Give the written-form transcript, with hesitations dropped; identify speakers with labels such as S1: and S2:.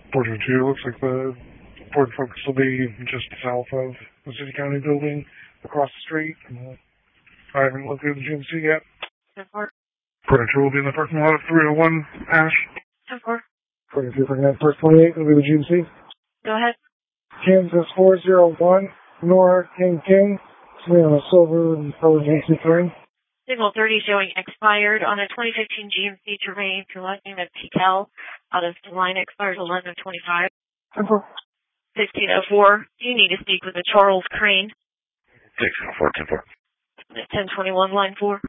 S1: Portrait 2, looks like the port focus will be just south of the City County building, across the street. I haven't looked at the GMC yet.
S2: 10-4.
S1: Portrait 2 will be in the parking lot of 301 Ash.
S2: 10-4.
S1: Portrait 2 for First 28 will be the GMC.
S2: Go ahead.
S1: Kansas 401, Nora King, something on a silver and colored GMC Terrain.
S2: Signal 30 showing expired on a 2015 GMC Terrain to last name of Piquel out of the line expires 11/25.
S1: 10-4.
S2: 1604. Do you need to speak with a Charles Crane?
S3: 1604, 10-4.
S2: 1021, line 4.